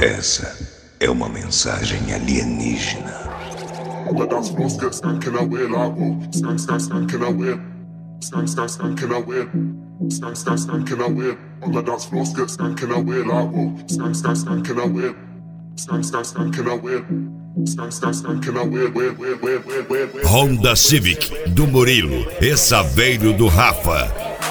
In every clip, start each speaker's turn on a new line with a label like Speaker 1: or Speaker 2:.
Speaker 1: Essa é uma mensagem alienígena.
Speaker 2: The dance floors get skanking away like whoa. Skank, skank, skanking away. Skank, skank, skanking away. Skank, skank, skanking away. On the dance floors get skanking away like whoa. Skank, skank, skanking away. Skank, skank, skanking away. Skank, skank, skanking away.
Speaker 3: Honda Civic do Murilo e Saveiro do Rafa.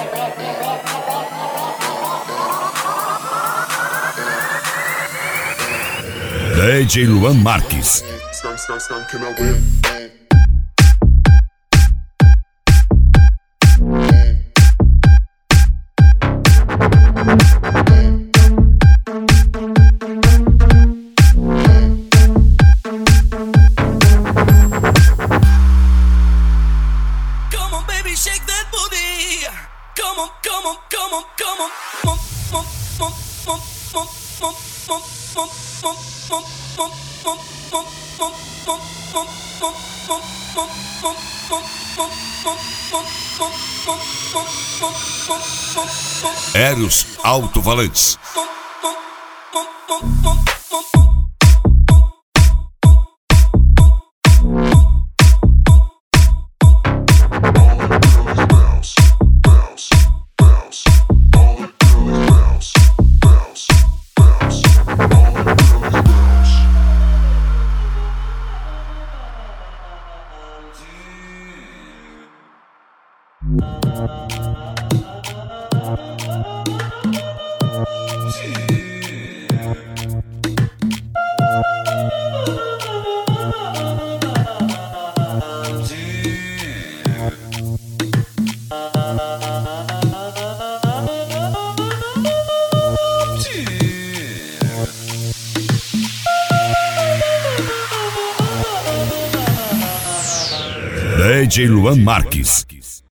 Speaker 3: DJ Luan Marques.
Speaker 2: Skank, skank, skanking away.
Speaker 3: Eros Alto-Falantes. DJ Luan Marques.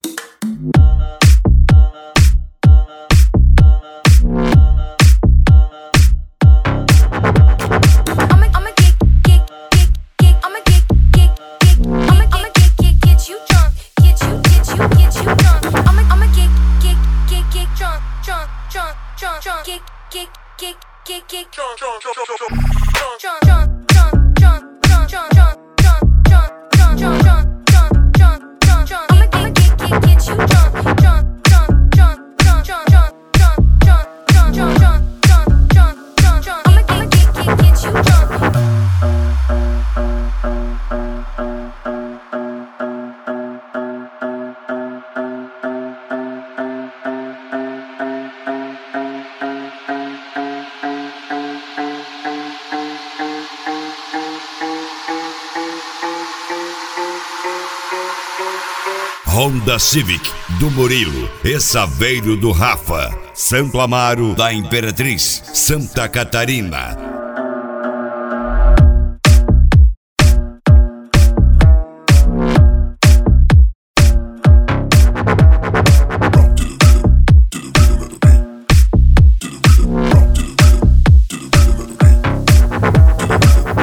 Speaker 3: Honda Civic do Murilo e Saveiro do Rafa. Santo Amaro da Imperatriz, Santa Catarina.